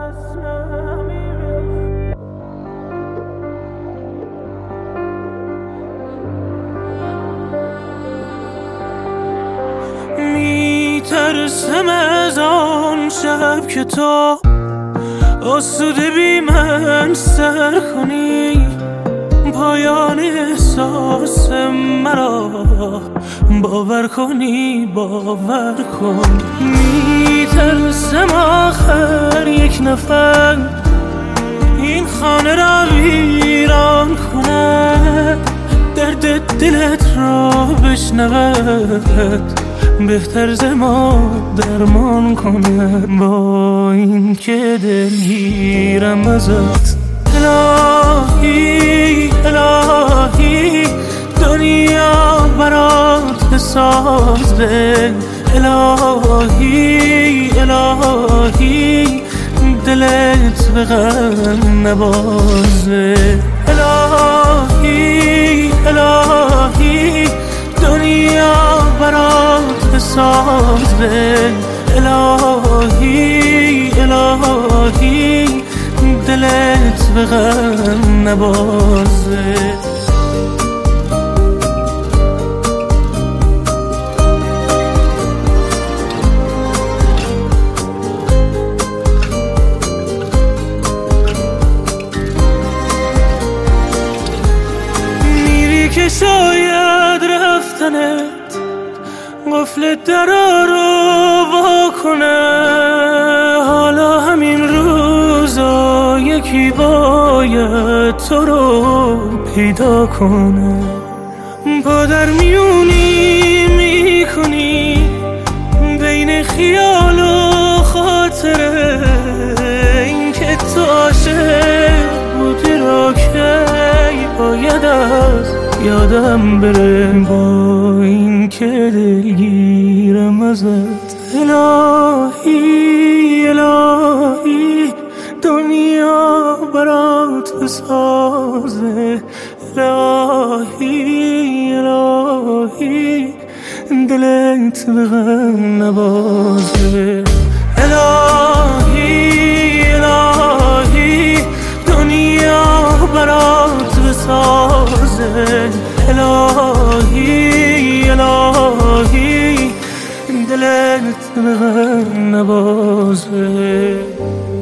میترسم از آن شب که تو آسوده بی من سر کنی، پایان احساس مرا باور کنی، باور کن. میترسم آخر یک نفر این خانه را ویران کنه، درد دلت را بشنود، بهتر ز ما درمان کنه. با این که دلگیرم ازت، الهی الهی دنیا برات بسازه، الهی الهی دلت به غم نبازه، الهی الهی دنیا برات بسازه، الهی الهی دلت به غم نبازه. میری که شاید رفتنت قفل درا رو واکنه، حالا همین روزا یکی باید تو رو پیدا کنه. با در میونی میکنی بین خیال و خاطره، این که تو عاشق بودی را که باید از یادم بره. با این که دلگیرم ازت، الهی الهی دنیا برات بسازه، الهی الهی دلت به غم نبازه، الهی الهی دنیا برات بسازه، الهی الهی دلت به غم نبازه.